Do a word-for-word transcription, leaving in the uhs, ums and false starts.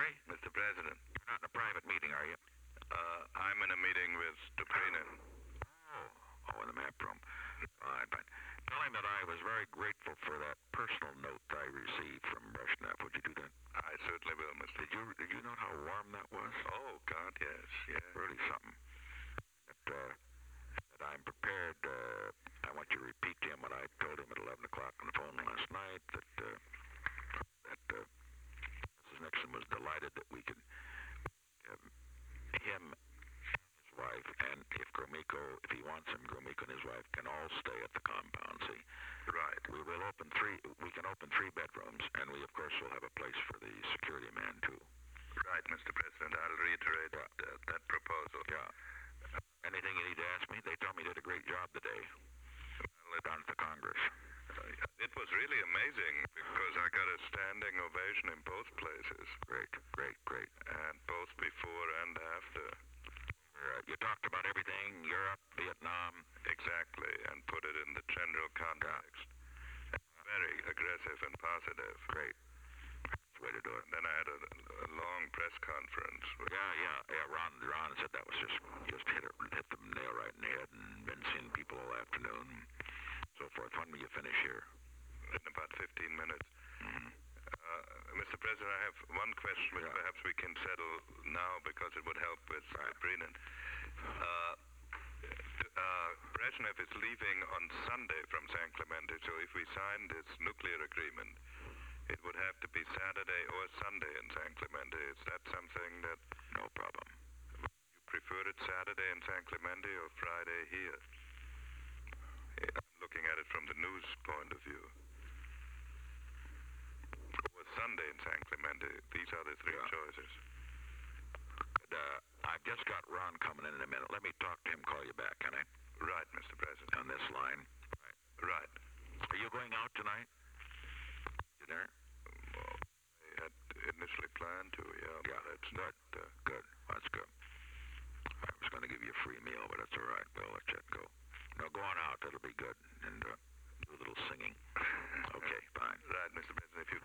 sorry? Mister President. You're not in a private meeting, are you? Uh, I'm in a meeting with Dobrinin. Oh, oh, in the map room. Fine, but tell him that I was very grateful for that personal note I received from Brezhnev. Would you do that? I certainly will, Mister Did you did you know how warm that was? Oh, God, yes, yes. Really something. That, uh, that I'm prepared. Uh, I want you to repeat to him what I told him at eleven o'clock on the phone last night. That uh, that uh, Missus Nixon was delighted that we could have him, his wife, and if Gromyko, if he wants him, Gromyko and his wife can all stay at the compound. See, right. We will open three. We can open three bedrooms, and we of course will have a place for the security man too. Right, Mister President. I'll reiterate Yeah. that, that proposal. Yeah. Anything you need to ask me? They told me you did a great job today. Well, it, Down at the Congress. uh, it was really amazing because I got a standing ovation in both places, Great, great, great. and both before and after. Uh, you talked about everything, Europe, Vietnam. Exactly, and put it in the general context. Very aggressive and positive. Great. That's the way to do it. And then I had a, a long press conference. With, Yeah, yeah, yeah. Ron, Ron said that was just just hit it, hit the nail right in the head, and been seeing people all afternoon, so forth. When will you finish here? in about fifteen minutes. Mm-hmm. Uh, Mister President, I have one question which Yeah. perhaps we can settle now because it would help with Right. Brennan. Uh, uh, Brezhnev is leaving on Sunday from San Clemente, so if we sign this nuclear agreement, it would have to be Saturday or Sunday in San Clemente. Is that something that No problem. you prefer it Saturday in San Clemente or Friday here? I'm looking at it from the news point of view. Or Sunday in San Clemente. These are the three Yeah. choices. But, uh, I've just got Ron coming in in a minute. Let me talk to him, call you back, can I? Right, Mister President. On this line. Right. Are you going out tonight? Dinner? Well, I had initially planned to, yeah. Yeah, But it's good. not, uh, Good. That's good. I was going to give you a free meal, but that's all right. We'll let you go. No, go on out. It'll be good. And uh, do a little singing. Okay, fine. right, Mister President. If you